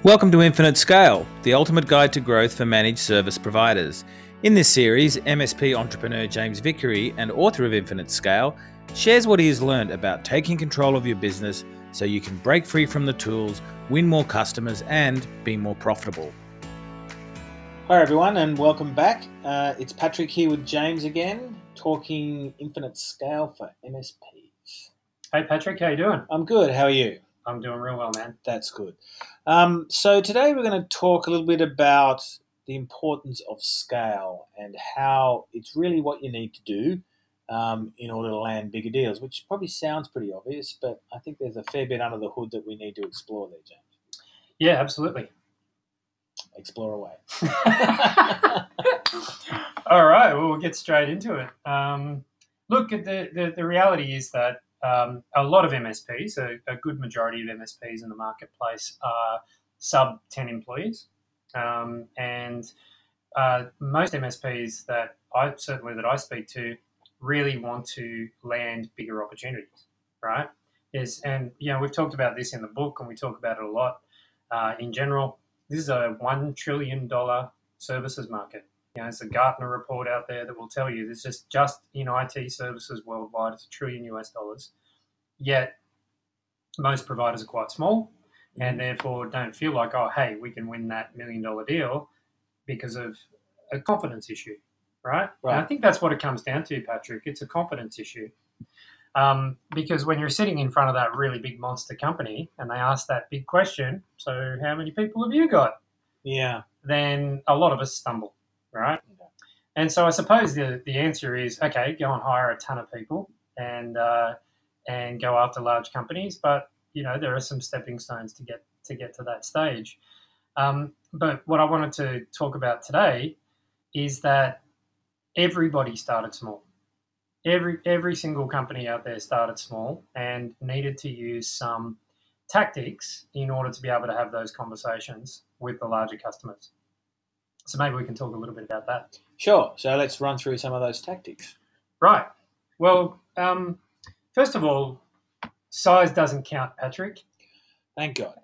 Welcome to Infinite Scale, the ultimate guide to growth for managed service providers. In this series, MSP entrepreneur James Vickery and author of Infinite Scale shares what he has learned about taking control of your business so you can break free from the tools, win more customers, and be more profitable. Hi everyone, and welcome back. It's Patrick here with James again, talking Infinite Scale for MSPs. Hey Patrick, how you doing? I'm good. How are you? I'm doing real well, man. That's good. So today we're going to talk a little bit about the importance of scale and how it's really what you need to do in order to land bigger deals, which probably sounds pretty obvious, but I think there's a fair bit under the hood that we need to explore there, James. Yeah, absolutely. Explore away. All right, well, we'll get straight into it. Look, the reality is that a lot of MSPs, a good majority of MSPs in the marketplace are sub 10 employees. And most MSPs that I speak to really want to land bigger opportunities, right? And we've talked about this in the book and we talk about it a lot in general. This is a $1 trillion services market. There's a Gartner report out there that will tell you this is just in IT services worldwide, it's $1 trillion US. Yet most providers are quite small and therefore don't feel like, oh, hey, we can win that $1 million deal because of a confidence issue, right? And I think that's what it comes down to, Patrick. It's a confidence issue. Because when you're sitting in front of that really big monster company and they ask that big question, so how many people have you got? Yeah. Then a lot of us stumble, right? Yeah. And so I suppose the answer is, okay, go and hire a ton of people and go after large companies. But, there are some stepping stones to get to that stage. But what I wanted to talk about today is that everybody started small. Every single company out there started small and needed to use some tactics in order to be able to have those conversations with the larger customers. So maybe we can talk a little bit about that. Sure. So let's run through some of those tactics. Right. Well, first of all, size doesn't count, Patrick. Thank God.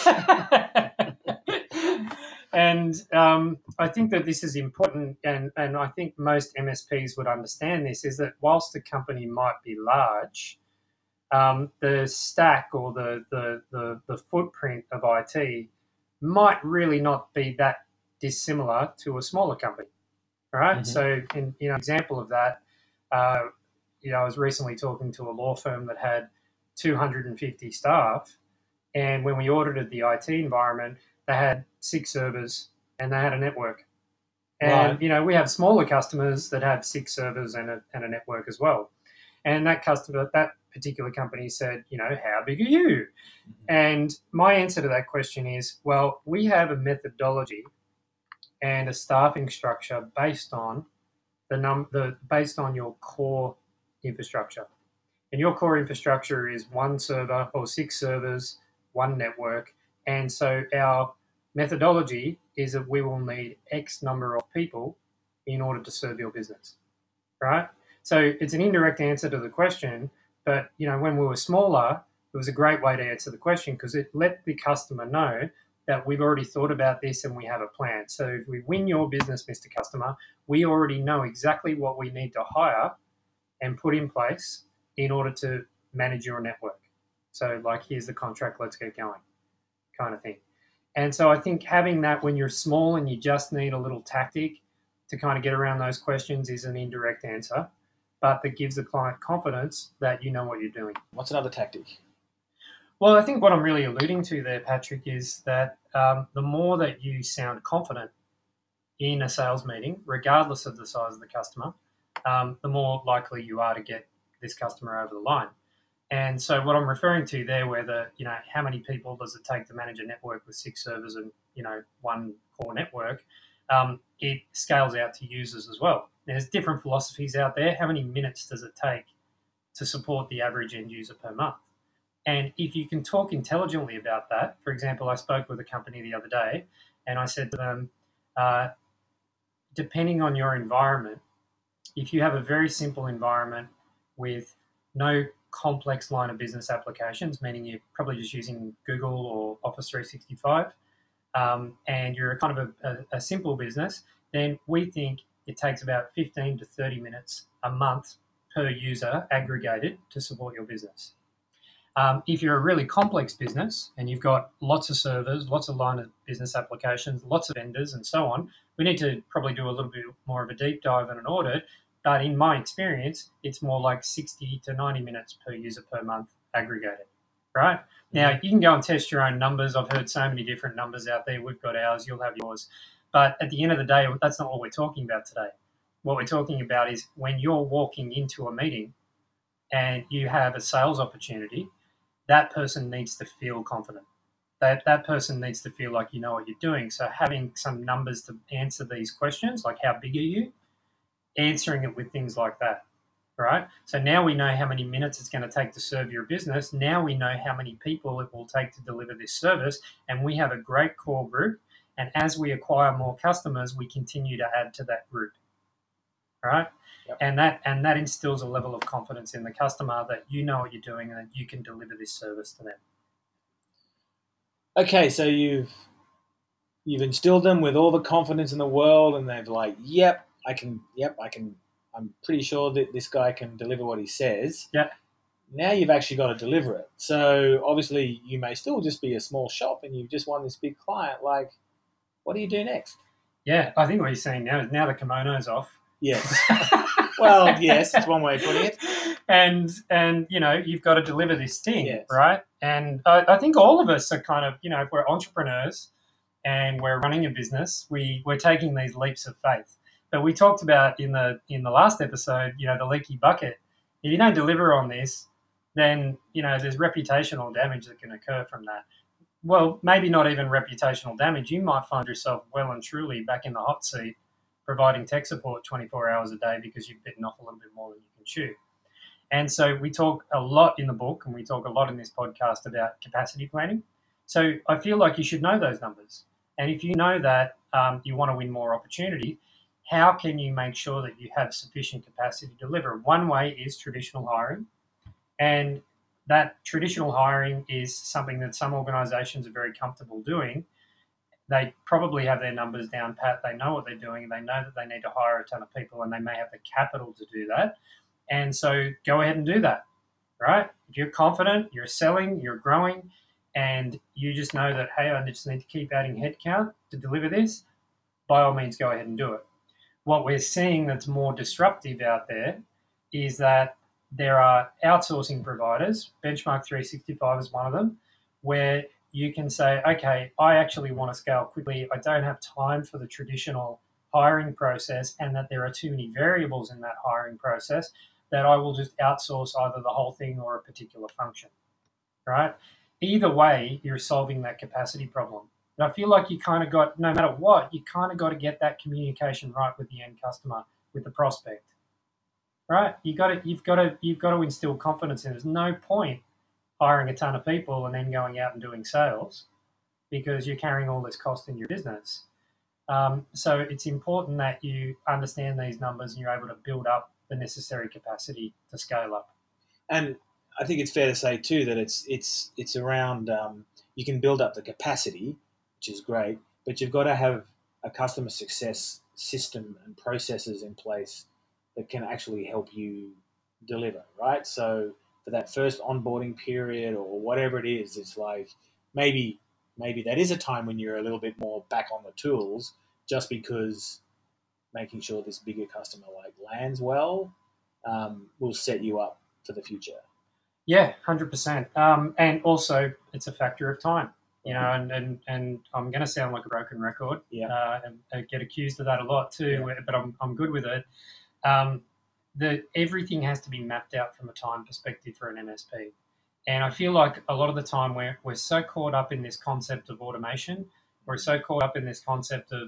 And I think that this is important, and I think most MSPs would understand this, is that whilst the company might be large, the stack or the footprint of IT might really not be that dissimilar to a smaller company, right? Mm-hmm. So, in example of that, I was recently talking to a law firm that had 250 staff, and when we audited the IT environment, they had 6 servers and they had a network. And, right. We have smaller customers that have 6 servers and a network as well. And that particular company said, how big are you? Mm-hmm. And my answer to that question is, well, we have a methodology and a staffing structure based on based on your core infrastructure. And your core infrastructure is 1 server or 6 servers, 1 network. And so our methodology is that we will need X number of people in order to serve your business, right? So it's an indirect answer to the question, but when we were smaller, it was a great way to answer the question because it let the customer know that we've already thought about this and we have a plan. So if we win your business, Mr. Customer, we already know exactly what we need to hire and put in place in order to manage your network. So here's the contract, let's get going kind of thing. And so I think having that when you're small and you just need a little tactic to kind of get around those questions is an indirect answer, but that gives the client confidence that you know what you're doing. What's another tactic? Well, I think what I'm really alluding to there, Patrick, is that the more that you sound confident in a sales meeting, regardless of the size of the customer, the more likely you are to get this customer over the line. And so what I'm referring to there, where how many people does it take to manage a network with 6 servers and, 1 core network, it scales out to users as well. There's different philosophies out there. How many minutes does it take to support the average end user per month? And if you can talk intelligently about that, for example, I spoke with a company the other day and I said to them, depending on your environment, if you have a very simple environment with no complex line of business applications, meaning you're probably just using Google or Office 365, and you're a kind of a simple business, then we think it takes about 15 to 30 minutes a month per user aggregated to support your business. If you're a really complex business and you've got lots of servers, lots of line of business applications, lots of vendors, and so on, we need to probably do a little bit more of a deep dive and an audit. But in my experience, it's more like 60 to 90 minutes per user per month aggregated, right? Now, you can go and test your own numbers. I've heard so many different numbers out there. We've got ours, you'll have yours. But at the end of the day, that's not what we're talking about today. What we're talking about is when you're walking into a meeting and you have a sales opportunity, that person needs to feel confident. That person needs to feel like you know what you're doing. So having some numbers to answer these questions, like how big are you, answering it with things like that, right? So now we know how many minutes it's going to take to serve your business. Now we know how many people it will take to deliver this service, and we have a great core group. And as we acquire more customers, we continue to add to that group, right? Yep. And that instills a level of confidence in the customer that you know what you're doing and that you can deliver this service to them. Okay, so you've instilled them with all the confidence in the world, and they're like, "Yep, I can. I'm pretty sure that this guy can deliver what he says." Yeah. Now you've actually got to deliver it. So obviously, you may still just be a small shop, and you've just won this big client. Like, what do you do next? Yeah, I think what you're saying now is now the kimono's off. Yes. Well, yes, it's one way of putting it. And you've got to deliver this thing, yes. Right? And I think all of us are kind of, if we're entrepreneurs and we're running a business, we're taking these leaps of faith. But we talked about in the last episode, the leaky bucket. If you don't deliver on this, then there's reputational damage that can occur from that. Well, maybe not even reputational damage. You might find yourself well and truly back in the hot seat, providing tech support 24 hours a day because you've bitten off a little bit more than you can chew. And so we talk a lot in the book, and we talk a lot in this podcast about capacity planning. So I feel like you should know those numbers. And if you know that you want to win more opportunity, how can you make sure that you have sufficient capacity to deliver? One way is traditional hiring. And that traditional hiring is something that some organizations are very comfortable doing. They probably have their numbers down pat. They know what they're doing. They know that they need to hire a ton of people, and they may have the capital to do that. And so go ahead and do that, right? If you're confident, you're selling, you're growing, and you just know that, hey, I just need to keep adding headcount to deliver this, by all means, go ahead and do it. What we're seeing that's more disruptive out there is that there are outsourcing providers, Benchmark 365 is one of them, where you can say, okay, I actually want to scale quickly. I don't have time for the traditional hiring process, and that there are too many variables in that hiring process, that I will just outsource either the whole thing or a particular function, right? Either way, you're solving that capacity problem. And I feel like you kind of got, no matter what, you kind of got to get that communication right with the end customer, with the prospect, right? You've got to instill confidence in it. There's no point hiring a ton of people and then going out and doing sales, because you're carrying all this cost in your business. So it's important that you understand these numbers and you're able to build up the necessary capacity to scale up. And I think it's fair to say too that it's around you can build up the capacity, which is great, but you've got to have a customer success system and processes in place that can actually help you deliver, right? So for that first onboarding period or whatever it is, it's like maybe that is a time when you're a little bit more back on the tools, just because making sure this bigger customer like lands well will set you up for the future. Yeah, 100%. And also, it's a factor of time, and I'm going to sound like a broken record. Yeah. And I get accused of that a lot too, yeah. But I'm good with it. Everything has to be mapped out from a time perspective for an MSP. And I feel like a lot of the time we're so caught up in this concept of automation. We're so caught up in this concept of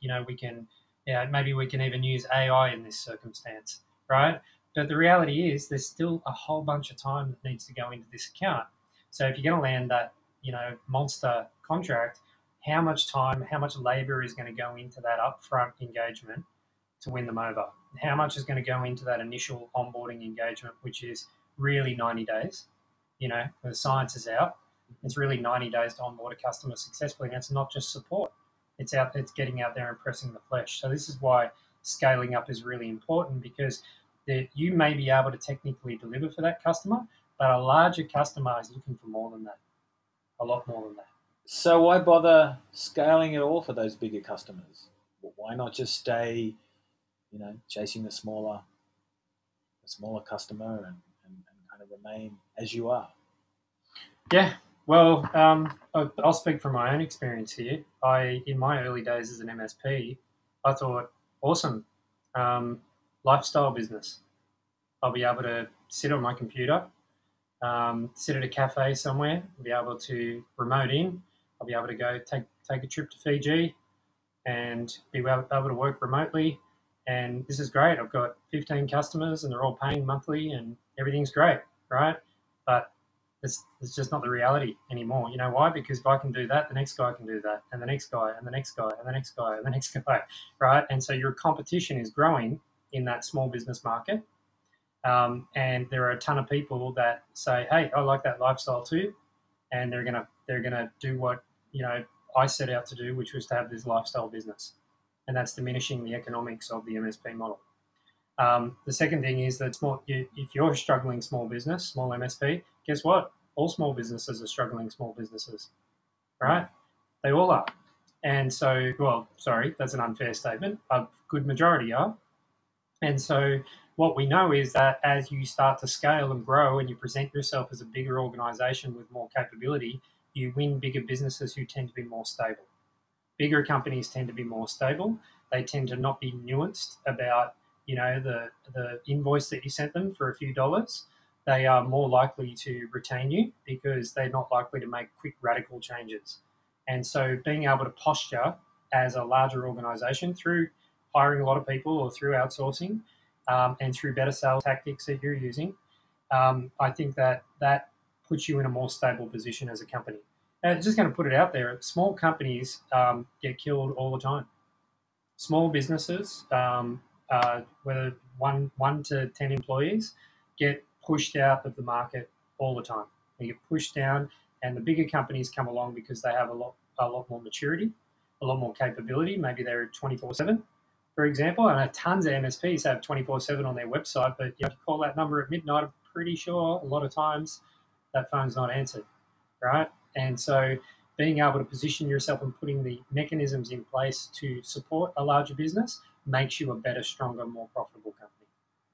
maybe we can even use AI in this circumstance, right? But the reality is there's still a whole bunch of time that needs to go into this account. So if you're going to land that, monster contract, how much time, how much labor is going to go into that upfront engagement to win them over? How much is going to go into that initial onboarding engagement, which is really 90 days, where the science is out? It's really 90 days to onboard a customer successfully, and it's not just support. It's getting out there and pressing the flesh. So this is why scaling up is really important, because you may be able to technically deliver for that customer, but a larger customer is looking for more than that, a lot more than that. So why bother scaling at all for those bigger customers? Why not just stay, chasing the smaller customer and kind of remain as you are? Yeah, well, I'll speak from my own experience here. In my early days as an MSP, I thought, awesome, lifestyle business. I'll be able to sit on my computer, sit at a cafe somewhere, be able to remote in. I'll be able to go take a trip to Fiji and be able to work remotely. And this is great. I've got 15 customers and they're all paying monthly and everything's great, right? But it's just not the reality anymore. You know why? Because if I can do that, the next guy can do that, and the next guy, and the next guy, and the next guy, and the next guy, right? And so your competition is growing in that small business market. And there are a ton of people that say, "Hey, I like that lifestyle too," and they're gonna do what I set out to do, which was to have this lifestyle business, and that's diminishing the economics of the MSP model. The second thing is that if you're struggling small business, small MSP, guess what? All small businesses are struggling small businesses, right? They all are. And so, well, sorry, that's an unfair statement. A good majority are. And so what we know is that as you start to scale and grow and you present yourself as a bigger organization with more capability, you win bigger businesses who tend to be more stable. Bigger companies tend to be more stable. They tend to not be nuanced about the invoice that you sent them for a few dollars. They are more likely to retain you because they're not likely to make quick radical changes. And so being able to posture as a larger organization through hiring a lot of people or through outsourcing, and through better sales tactics that you're using, I think that puts you in a more stable position as a company. And just going to put it out there, small companies get killed all the time. Small businesses, whether one to 10 employees, get pushed out of the market all the time. They get pushed down, and the bigger companies come along because they have a lot more maturity, a lot more capability. Maybe they're 24/7, for example. I know tons of MSPs have 24/7 on their website, but you call that number at midnight, I'm pretty sure a lot of times that phone's not answered, right? And so being able to position yourself and putting the mechanisms in place to support a larger business makes you a better, stronger, more profitable company.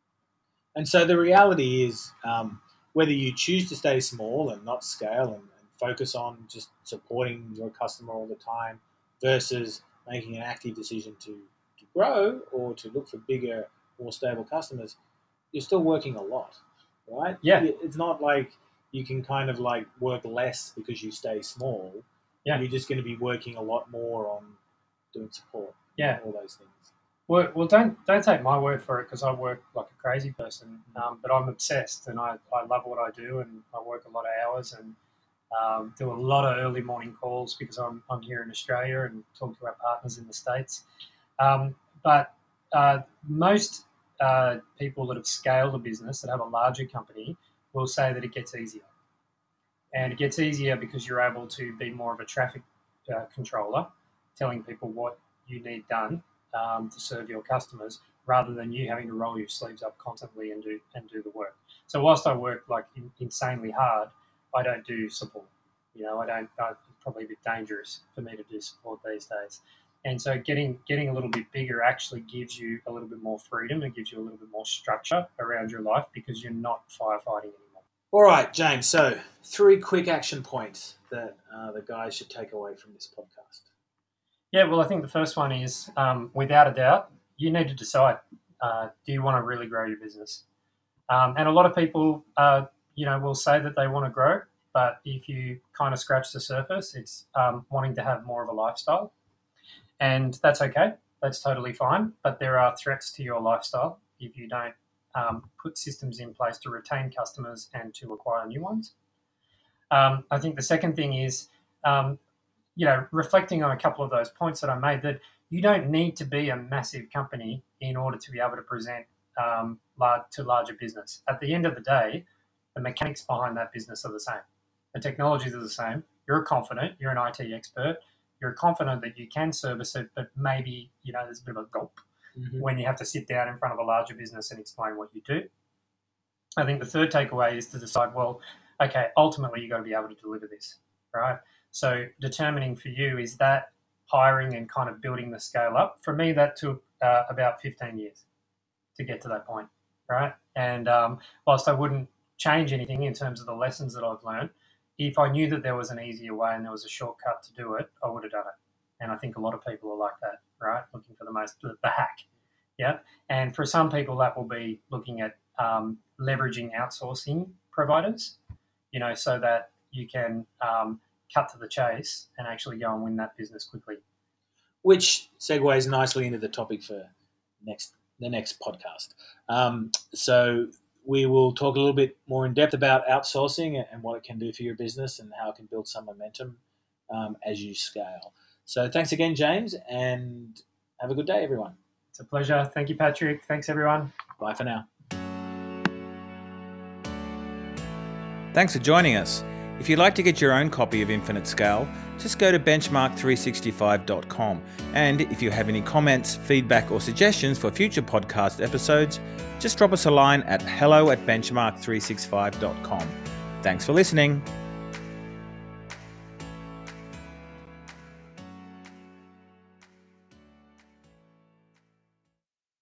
And so the reality is, whether you choose to stay small and not scale and focus on just supporting your customer all the time versus making an active decision to grow or to look for bigger, more stable customers, you're still working a lot, right? Yeah. It's not like you can kind of like work less because you stay small. Yeah. You're just going to be working a lot more on doing support. Yeah. All those things. Well, don't take my word for it, because I work like a crazy person, but I'm obsessed and I love what I do, and I work a lot of hours and do a lot of early morning calls because I'm here in Australia and talk to our partners in the States. But most people that have scaled a business, that have a larger company, will say that it gets easier. And it gets easier because you're able to be more of a traffic controller, telling people what you need done to serve your customers, rather than you having to roll your sleeves up constantly and do the work. So whilst I work like insanely hard, I don't do support. It's probably a bit dangerous for me to do support these days. And so getting a little bit bigger actually gives you a little bit more freedom and gives you a little bit more structure around your life, because you're not firefighting anymore. All right, James. So 3 quick action points that the guys should take away from this podcast. Yeah, well, I think the first one is, without a doubt, you need to decide, do you want to really grow your business? And a lot of people, will say that they want to grow, but if you kind of scratch the surface, it's wanting to have more of a lifestyle. And that's okay. That's totally fine. But there are threats to your lifestyle if you don't put systems in place to retain customers and to acquire new ones. I think the second thing is, reflecting on a couple of those points that I made, that you don't need to be a massive company in order to be able to present to larger business. At the end of the day, the mechanics behind that business are the same. The technologies are the same. You're confident. You're an IT expert. You're confident that you can service it, but maybe, there's a bit of a gulp when you have to sit down in front of a larger business and explain what you do. I think the third takeaway is to decide, well, okay, ultimately you've got to be able to deliver this, right? So determining for you, is that hiring and kind of building the scale up? For me, that took about 15 years to get to that point, right? And whilst I wouldn't change anything in terms of the lessons that I've learned, if I knew that there was an easier way and there was a shortcut to do it, I would have done it. And I think a lot of people are like that, right? Looking for the hack, yeah? And for some people, that will be looking at leveraging outsourcing providers, so that you can cut to the chase and actually go and win that business quickly. Which segues nicely into the topic for the next podcast. So we will talk a little bit more in depth about outsourcing and what it can do for your business and how it can build some momentum as you scale. So thanks again, James, and have a good day, everyone. It's a pleasure. Thank you, Patrick. Thanks, everyone. Bye for now. Thanks for joining us. If you'd like to get your own copy of Infinite Scale, just go to benchmark365.com. And if you have any comments, feedback, or suggestions for future podcast episodes, just drop us a line at hello@benchmark365.com. Thanks for listening.